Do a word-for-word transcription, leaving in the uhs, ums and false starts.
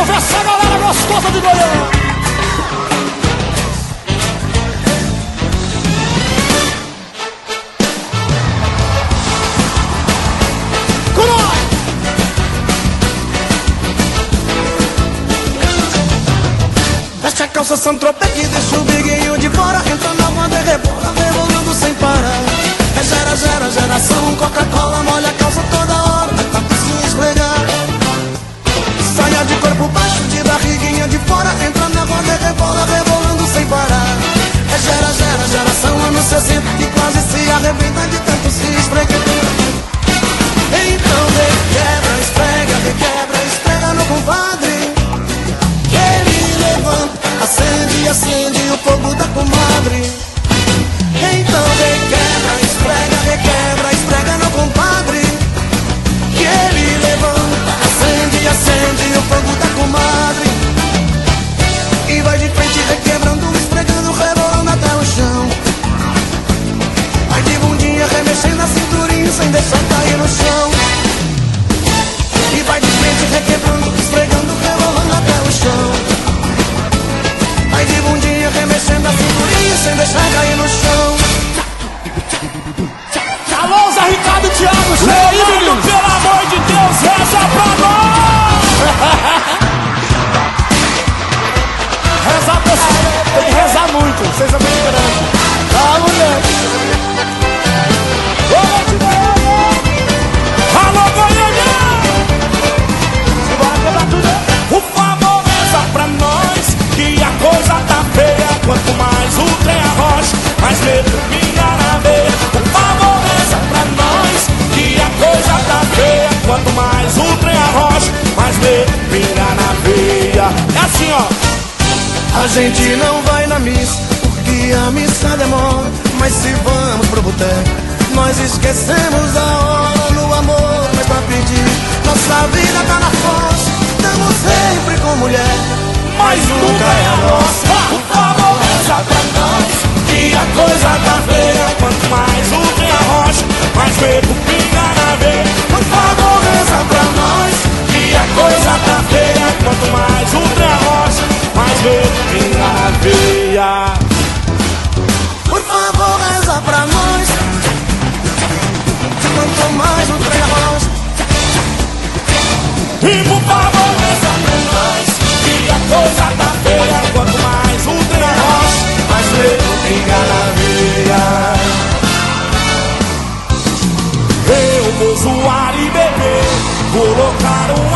ver essa galera gostosa de Goiânia. Veste a calça Saint-Tropez que deixa o biguinho de fora. Entra na moda e rebola, rebolando sem parar. É gera, gera, geração Coca-Cola. Molha a calça toda hora, tá se esfregar. Saia de corpo baixo, de barriguinha de fora. Entra na moda e rebola, rebolando sem parar. É gera, gera, geração anos sessenta que quase se arrebenta de tanto se esfregar. Então requebra, esfrega, requebra, esfrega no compadre. Acende, acende o fogo da comadre. Então requebra, esfrega, requebra, esfrega no compadre. Que ele levanta, acende, acende o fogo da comadre. E vai de frente requebrando, esfregando, rebolando até o chão. Vai de bundinha remexendo a cinturinha sem deixar cair no chão. E vai de frente requebrando, esfregando, rebolando até o chão. Vai de bundinha remexendo a cinturinha sem deixar cair no chão. Alô, Zé Ricardo e Thiago, chega aí, menino. Pelo amor de Deus, reza pra nós. Rezar pra você, tem que rezar muito, vocês são bem grandes. Tá, moleque. Alô, Goiânia. Simbora quebrar tudo. Por favor, reza pra nós, que a coisa tá feia. Quanto mais o trem arrocha, mais medo pinga na veia. Por favor, reza pra nós, que a coisa tá feia. Quanto mais o trem arrocha, mais medo pinga na veia. É assim, ó. A gente não vai na missa, porque a missa demora. Mas se vamos pro boteco, nós esquecemos a hora. No amor, mas pra pedir, nossa vida tá na força. Estamos sempre com mulher, mas nunca é a nossa. Por favor, reza pra nós, que a coisa tá feia. Quanto mais o trem arrocha, mais medo pinga na veia. Por favor, reza pra nós, que a coisa tá feia. Quanto mais o trem arrocha, mais medo pinga na veia. Por favor, reza pra nós, quanto mais o trem arrocha. E por favor, reza pra nós, que a coisa tá feia. Quanto mais o trem arrocha, mais medo pinga na veia. Eu vou zoar e beber, colocar um